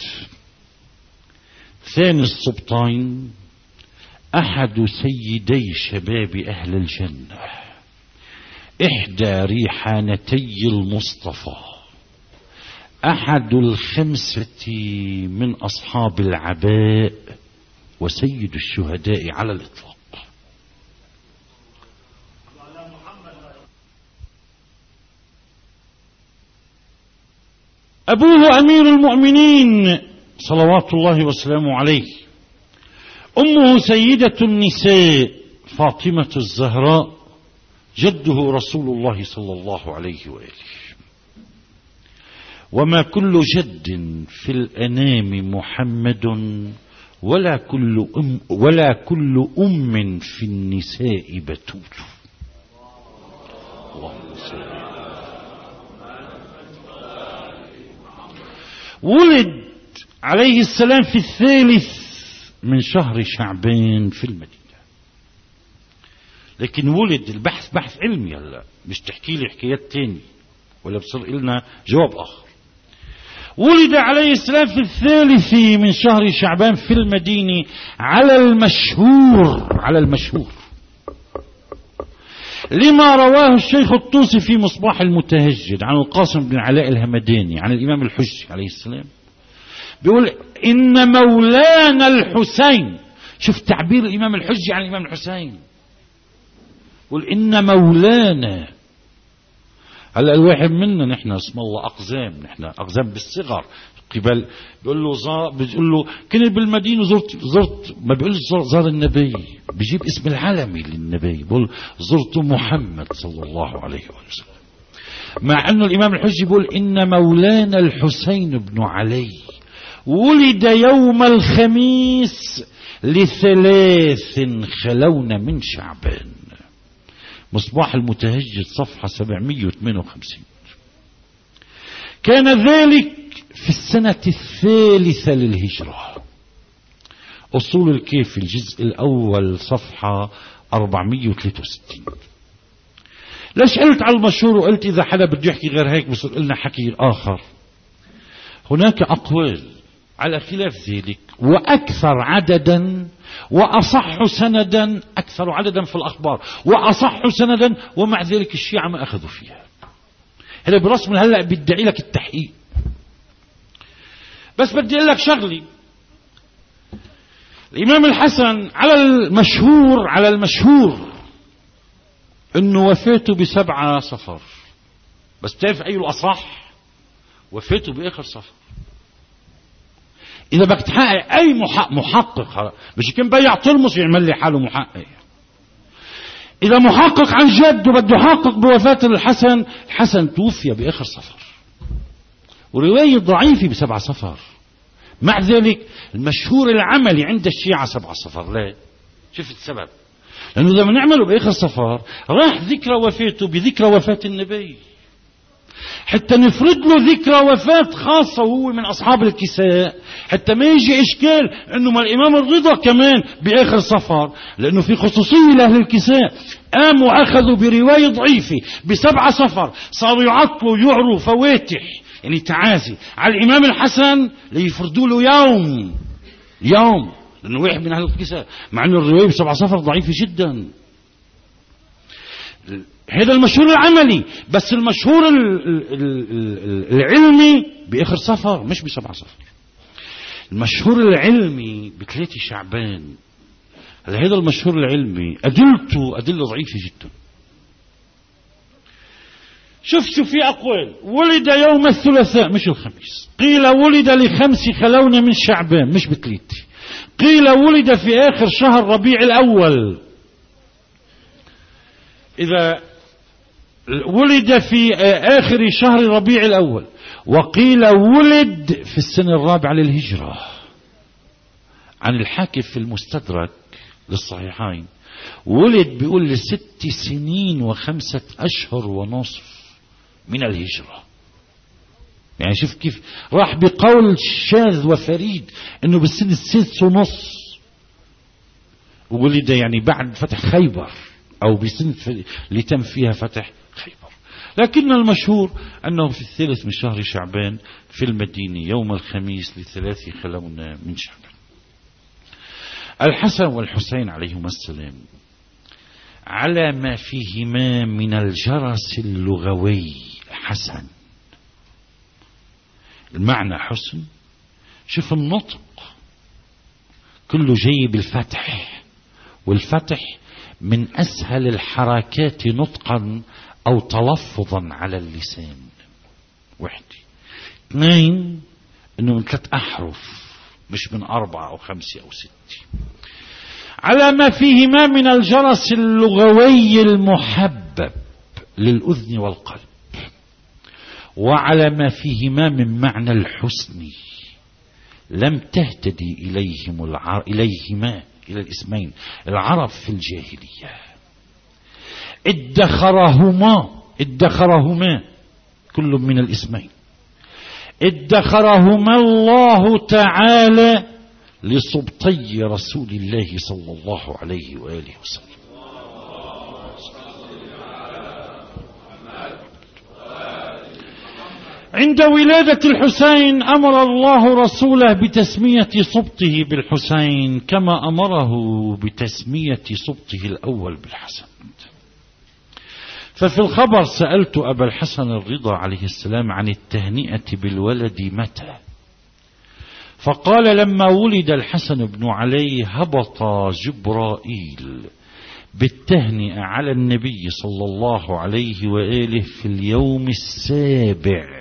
ثاني السبطين، أحد سيدي شباب أهل الجنة، إحدى ريحانتي المصطفى، أحد الخمسة من أصحاب العباء، وسيد الشهداء على الإطلاق. أبوه أمير المؤمنين صلوات الله وسلامه عليه، أمه سيدة النساء فاطمة الزهراء، جده رسول الله صلى الله عليه وآله. وما كل جد في الأنام محمد، ولا كل أم في النساء بتول. اللهم صل. ولد عليه السلام في 3 من شهر شعبان في المدينة. لكن ولد، البحث بحث علمي هلا، مش تحكي لي حكايات تاني ولا بصير لنا جواب آخر. ولد عليه السلام في 3 من شهر شعبان في المدينة على المشهور لما رواه الشيخ الطوسي في مصباح المتهجد عن القاسم بن علاء الهمداني عن الإمام الحجي عليه السلام، بيقول إن مولانا الحسين. شوف تعبير الإمام الحجي عن الإمام الحسين، يقول إن مولانا. هلا الواحد منا نحن اسم الله أقزام، نحن أقزام بالصغر قبل. بيقول له كنت بالمدينة زرت ما بيقولش زار النبي، بيجيب اسم العلمي للنبي، بيقول زرت محمد صلى الله عليه وسلم. مع انه الامام الحجي بيقول ان مولانا الحسين بن علي ولد يوم الخميس ل3 خلون من شعبان. مصباح المتهجد صفحة 758. كان ذلك في السنة 3 للهجرة. أصول الكيف الجزء الأول صفحة 463. ليش قلت على المشهور وقلت إذا حدا بده يحكي غير هيك بصير لنا حكي آخر؟ هناك أقوال على خلاف ذلك، وأكثر عددا وأصح سندا، أكثر عددا في الأخبار وأصح سندا، ومع ذلك الشيعة ما أخذوا فيها. هذا برسم هلأ بيدعي لك التحقيق. بس بدي أقول لك شغلي، الإمام الحسن على المشهور إنه وفاته ب7 صفر، بس تعرف أي الأصح؟ وفاته بآخر صفر. إذا بدك تحقق أي محقق، مش يمكن بيع ترمس يعمل لي حاله محقق. إذا محقق عن جد وبده يحقق بوفاة الحسن توفي بآخر صفر، ورواية ضعيفة ب7 صفر. مع ذلك المشهور العملي عند الشيعة 7 صفر. لا، شوف السبب، لأنه إذا بنعمله بآخر صفر راح ذكرى وفاته بذكرى وفاة النبي، حتى نفرد له ذكرى وفاة خاصة وهو من أصحاب الكساء، حتى ما يجي إشكال إنه ما الإمام الرضا كمان بآخر صفر، لأنه في خصوصية لأهل الكساء. قاموا أخذوا برواية ضعيفة ب7 صفر، صاروا يعطلوا يعروا فواتح يعني تعازي على الإمام الحسن ليفردوا له يوم، لأنه واحد من أهل الكساء، مع أنه الرواية ب7 صفر ضعيفة جدا. هذا المشهور العملي، بس المشهور العلمي بآخر صفر مش ب7 صفر. المشهور العلمي ب3 شعبان. هذا المشهور العلمي أدلته أدلة ضعيفة جدا. شوف في أقوال. ولد يوم الثلاثاء مش الخميس، قيل ولد ل5 خلون من شعبان مش ب3، قيل ولد في آخر شهر ربيع الأول، إذا ولد في آخر شهر ربيع الأول، وقيل ولد في السنة 4 للهجرة. عن الحاكم في المستدرك للصحيحين ولد بيقول ل6 سنين و5 أشهر ونصف من الهجرة. يعني شوف كيف راح بقول شاذ وفريد انه بالسن 6 ونص ولد، يعني بعد فتح خيبر او بسنة اللي تم فيها فتح خيبر. لكن المشهور انه في 3 من شهر شعبان في المدينة يوم الخميس ل3 خلون من شعبان. الحسن والحسين عليهما السلام على ما فيهما من الجرس اللغوي حسن، المعنى حسن. شوف النطق كله جاي بالفتح، والفتح من أسهل الحركات نطقا أو تلفظا على اللسان. 1 2 إنه من 3 أحرف مش من 4 أو 5 أو 6. على ما فيهما من الجرس اللغوي المحبب للأذن والقلب، وعلى ما فيهما من معنى الحسن لم تهتدي إليهما إلى الاسمين العرب في الجاهلية. ادخرهما كل من الاسمين، ادخرهما الله تعالى لسبطي رسول الله صلى الله عليه وآله وسلم. عند ولادة الحسين أمر الله رسوله بتسمية سبطه بالحسين كما أمره بتسمية سبطه الأول بالحسن. ففي الخبر سألت أبا الحسن الرضا عليه السلام عن التهنئة بالولد متى؟ فقال لما ولد الحسن بن علي هبط جبرائيل بالتهنئة على النبي صلى الله عليه وآله في اليوم السابع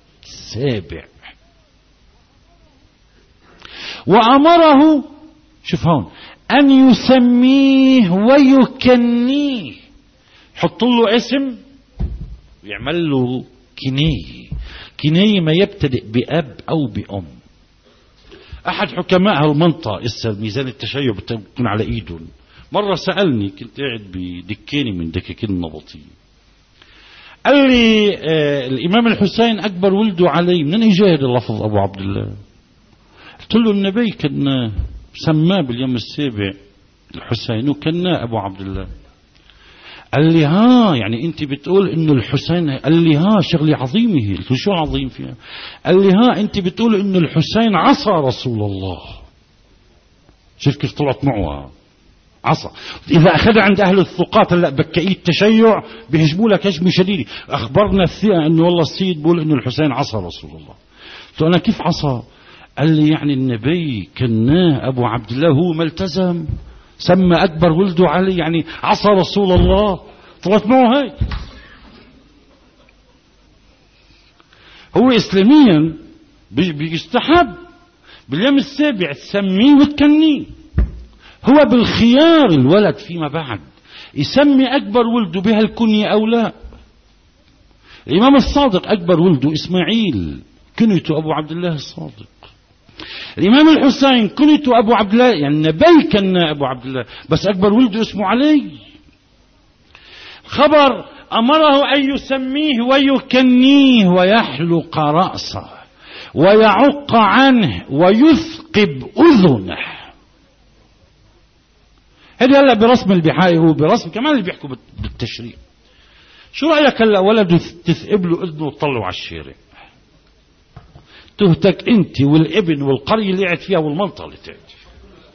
وأمره، شوف هون، أن يسميه ويكنيه، حط له اسم ويعمل له كنية ما يبتدئ بأب أو بأم. أحد حكماء المنطقة ميزان التشيع بتكون على إيدهم، مرة سألني، كنت قاعد بدكاني من دكاكين النبطية، قال لي الإمام الحسين أكبر ولده علي، من إجا هذا اللفظ أبو عبد الله؟ قلت له النبي كان سماه باليوم السابع الحسين وكنا أبو عبد الله. قال لي ها، يعني أنت بتقول إنه الحسين، قال لي ها شغلة عظيمة. قلت له شو عظيم فيها؟ قال لي ها أنت بتقول إنه الحسين عصى رسول الله. شوف كيف طلعت معه عصا. إذا أخذ عند أهل الثقات هلا بكائي التشيع بيهجموا لك هجمة شديدة، أخبرنا الثقة إنه والله السيد بيقول إنه الحسين عصى رسول الله. قلت له أنا كيف عصى؟ قال لي يعني النبي كناه أبو عبد الله، هو ما التزم، سمى أكبر ولده علي، يعني عصى رسول الله. طلعت معه هاي. هو إسلاميا بيستحب باليوم السابع تسميه وتكنيه. هو بالخيار الولد فيما بعد يسمي أكبر ولده بها الكنية أو لا. الإمام الصادق أكبر ولده إسماعيل، كنيته أبو عبد الله الصادق. الإمام الحسين كنيته أبو عبد الله، يعني النبي كان أبو عبد الله، بس أكبر ولده اسمه علي. خبر أمره أن يسميه ويكنيه ويحلق رأسه ويعق عنه ويثقب أذنه. هذه هلا برسم البحاي، هو برسم كمان اللي بيحكوا بالتشريع. شو رأيك هلا ولده تثقب له اذنه وتطلعه على الشارع؟ تهتك انت والابن والقرية اللي قاعد فيها والمنطقة اللي قاعد فيها.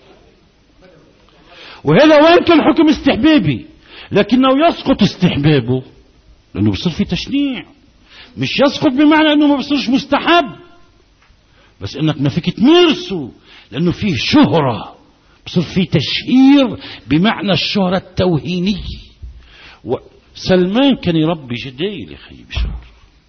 وهذا وين كان حكم استحبابي، لكنه يسقط استحبابه لانه بصير في تشنيع. مش يسقط بمعنى انه ما بصيرش مستحب، بس انك ما فيك تمارسه لانه فيه شهرة، بصير في تشهير بمعنى الشهرة التوهينية. سلمان كان يربي جدايل يا خيي بشهر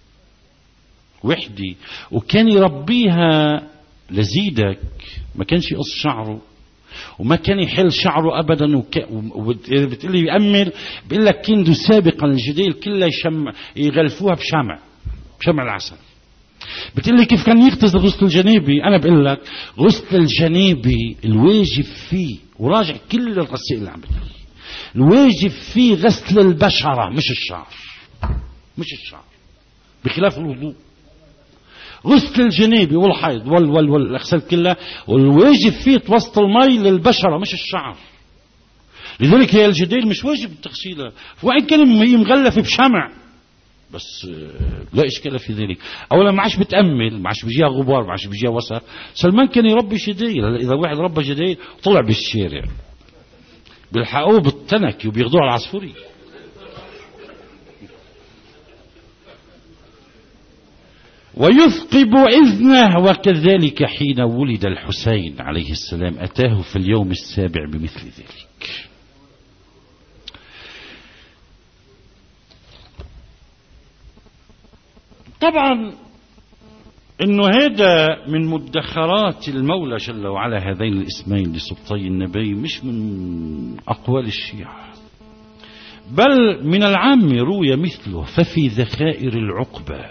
وحدي، وكان يربيها لزيدك، ما كانش يقص شعره وما كان يحل شعره ابدا. وبتقول لي يأمل، بيقول لك كندوا سابقا الجديل كلها يغلفوها بشمع العسل. بتقول لي كيف كان يغتسل غسل الجنابي؟ انا بقول لك غسل الجنابي الواجب فيه، وراجع كل الغسائل اللي عم بتقول، الواجب فيه غسل البشرة مش الشعر، بخلاف الوضوء. غسل الجنابي والحيض والاغسال كلها، والواجب فيه توسط المي للبشرة مش الشعر. لذلك هي الجديل مش واجب تغسيلها، وإن كان هي مغلفة بشمع، بس لا إشكال في ذلك. أولا ما عادش بتأمل، ما عادش بيجيها غبار، ما عادش بيجيها وسخ. سلمان كان يربي جديل. إذا واحد ربى جديل طلع بالشارع بيلحقوه بالتنك وبياخدوه على العصفوري. ويثقب إذنه. وكذلك حين ولد الحسين عليه السلام أتاه في اليوم السابع بمثل ذلك. طبعا انه هذا من مدخرات المولى جل وعلا، هذين الاسمين لسبطي النبي، مش من اقوال الشيعة، بل من العام روي مثله. ففي ذخائر العقبة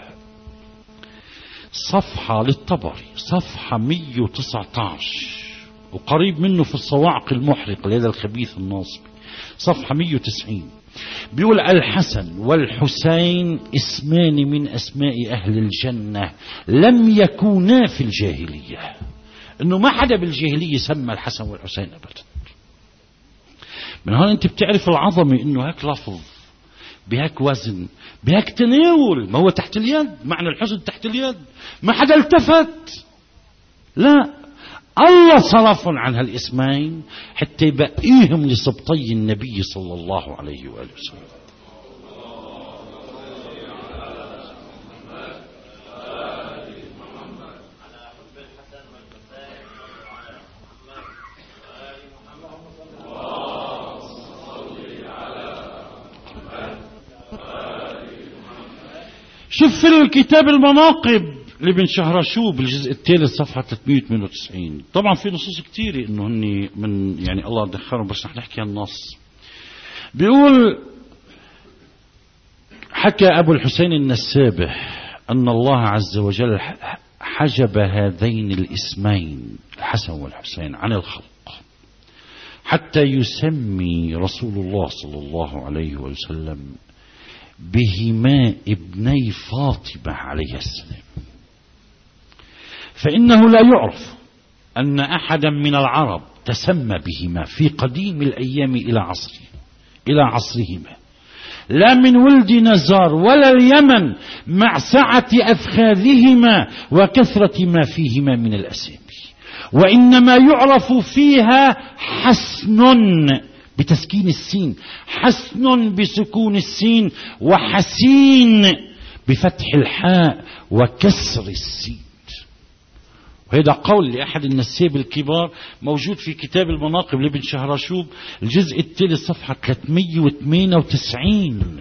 صفحة للطبري، صفحة 119، وقريب منه في الصواعق المحرقة لهذا الخبيث الناصبي صفحة 190، بيقول الحسن والحسين اسمان من أسماء أهل الجنة لم يكونا في الجاهلية. إنه ما حدا بالجاهلية سمى الحسن والحسين أبدا. من هون أنت بتعرف العظمة، إنه هيك لفظ بهيك وزن بهيك تناول، ما هو تحت اليد، معنى الحسن تحت اليد، ما حدا التفت. لا، الله صرفهم عن هالاسمين حتى يبقيهم لسبطي النبي صلى الله عليه وآله وسلم. شوف في الكتاب المناقب لابن شهرشوب الجزء الثالث صفحة 398. طبعا في نصوص كثيرة انه هني من يعني الله دخلهم، بس رح نحكي عن النص. بيقول حكى ابو الحسين النسابح ان الله عز وجل حجب هذين الاسمين الحسن والحسين عن الخلق حتى يسمي رسول الله صلى الله عليه وسلم بهما ابني فاطمة عليه السلام، فإنه لا يعرف أن أحدا من العرب تسمى بهما في قديم الأيام إلى عصرهما، لا من ولد نزار ولا اليمن، مع سعة أفخاذهما وكثرة ما فيهما من الأسامي، وإنما يعرف فيها حسن بتسكين السين، حسن بسكون السين، وحسين بفتح الحاء وكسر السين. وهذا قول لأحد النساب الكبار موجود في كتاب المناقب لابن شهرشوب الجزء الثالث صفحة 398.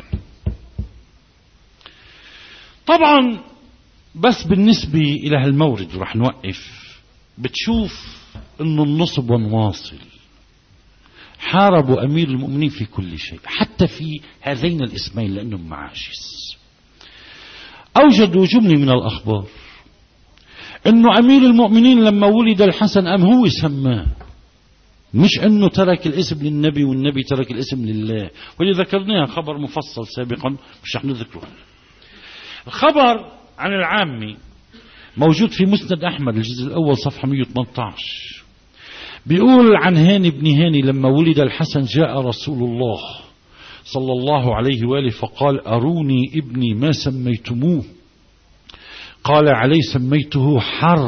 طبعا بس بالنسبة إلى هالمورد ورح نوقف، بتشوف انه النصب والواصل حاربوا أمير المؤمنين في كل شيء، حتى في هذين الاسمين لأنهم معاجز. أوجدوا جملة من الأخبار أنه أمير المؤمنين لما ولد الحسن هو سماه، مش أنه ترك الاسم للنبي والنبي ترك الاسم لله، واللي ذكرناها خبر مفصل سابقا مش رح نذكره. الخبر عن العامي موجود في مسند أحمد الجزء الأول صفحة 118. بيقول عن هاني بن هاني لما ولد الحسن جاء رسول الله صلى الله عليه وآله فقال أروني ابني ما سميتموه. قال عليه سميته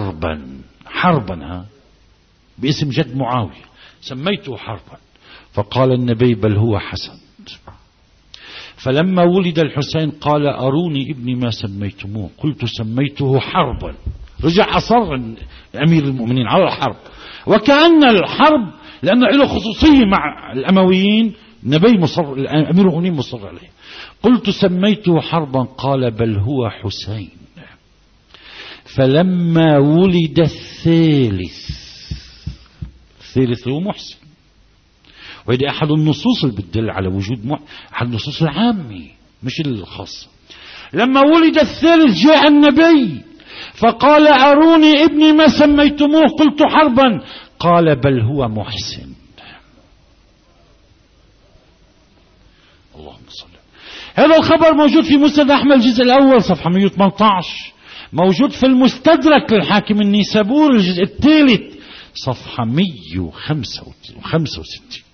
حربا باسم جد معاوية، سميته حربا. فقال النبي بل هو حسن. فلما ولد الحسين قال أروني ابني ما سميتموه. قلت سميته حربا. رجع أصر أمير المؤمنين على الحرب، وكأن الحرب لأنه له خصوصية مع الأمويين، النبي مصر، أمير المؤمنين مصر عليه. قلت سميته حربا قال بل هو حسين. فلما ولد الثالث هو محسن، وهذه أحد النصوص اللي بتدل على وجود أحد النصوص العامة مش الخاصة. لما ولد الثالث جاء النبي فقال أروني ابني ما سميتموه. قلت حربا قال بل هو محسن. اللهم صل. هذا الخبر موجود في مسند أحمد الجزء الأول صفحة 118، موجود في المستدرك للحاكم النيسابوري الجزء الثالث صفحة 165.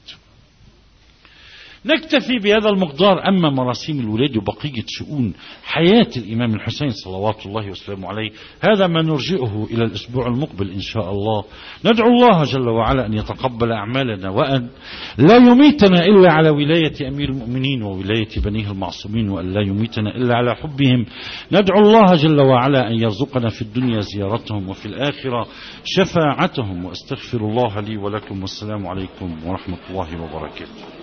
نكتفي بهذا المقدار. أما مراسيم الولادة وبقية شؤون حياة الإمام الحسين صلوات الله وسلامه عليه هذا ما نرجئه إلى الأسبوع المقبل إن شاء الله. ندعو الله جل وعلا أن يتقبل أعمالنا وأن لا يميتنا إلا على ولاية أمير المؤمنين وولاية بنيه المعصومين، وأن لا يميتنا إلا على حبهم. ندعو الله جل وعلا أن يرزقنا في الدنيا زيارتهم وفي الآخرة شفاعتهم. وأستغفر الله لي ولكم، والسلام عليكم ورحمة الله وبركاته.